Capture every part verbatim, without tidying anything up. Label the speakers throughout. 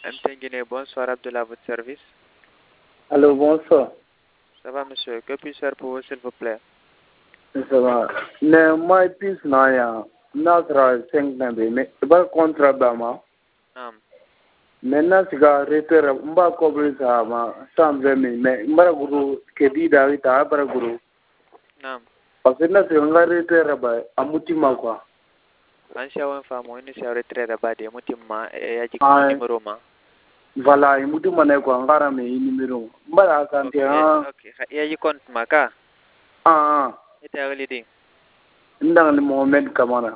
Speaker 1: M T Guinée, bonsoir Abdullah, à votre service.
Speaker 2: Allô, bonsoir.
Speaker 1: Ça va, monsieur? Que puis-je faire pour vous, s'il vous plaît?
Speaker 2: Ça va. Mais moi, puis, Naya, Nasra, cinq ans, mais pas contre Bama.
Speaker 1: Naam.
Speaker 2: Maintenant, c'est qu'à refaire, on va couvrir ça, cent vingt mille, mais on va guru, que dit David, à part guru.
Speaker 1: Naam.
Speaker 2: Parce que là, c'est on va refaire, à Moutima, quoi.
Speaker 1: An sha wan famo ini sha retre da bade mutum ma ya ji
Speaker 2: Ah,
Speaker 1: numero ma.
Speaker 2: Voilà, et Moutima, quoi, on va ramener un numéro. Voilà, quand
Speaker 1: Ok,
Speaker 2: tu as.
Speaker 1: ok. Ya ji compte ma ka?
Speaker 2: Ah,
Speaker 1: Ita ya walidi.
Speaker 2: dans le Mohamed Kamara.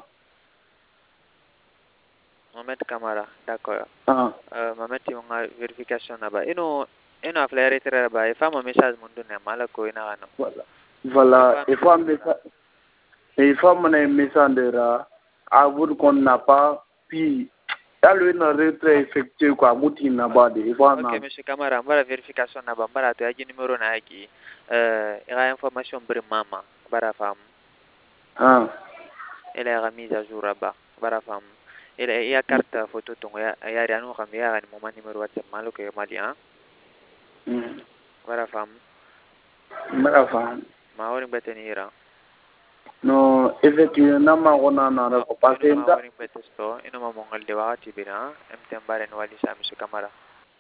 Speaker 1: Mohamed Kamara, d'accord.
Speaker 2: Ah.
Speaker 1: Euh, Mohamed ti nga vérification na ba. Ino ino afla retre da ba. Ifa mo message mun dunne mala ko ina ano.
Speaker 2: Voilà. Voilà, il faut un message. Il faut un message de là. À vous qu'on n'a pas, puis, il y a une retrait effectué, quoi, Mouti n'a pas de.
Speaker 1: Ok, monsieur Kamara, mbara vérification na ba, mbara to ya ji numero na yaki. Euh, ira information bri mama, mbara fam.
Speaker 2: Ah.
Speaker 1: Elle est remise à jour là-bas. Bara fam. Il y a carte photo tongo ya ya rianu kam ya ni moma numéro WhatsApp malo ke mali hein.
Speaker 2: Mm.
Speaker 1: Bara fam.
Speaker 2: Bara fam.
Speaker 1: Ma woni beteni ira.
Speaker 2: No, effectivement ma wona na ra ko
Speaker 1: Ma
Speaker 2: pasenda.
Speaker 1: woni betesto ino ma mongal de waati bina em tembare no wali sa monsieur Kamara.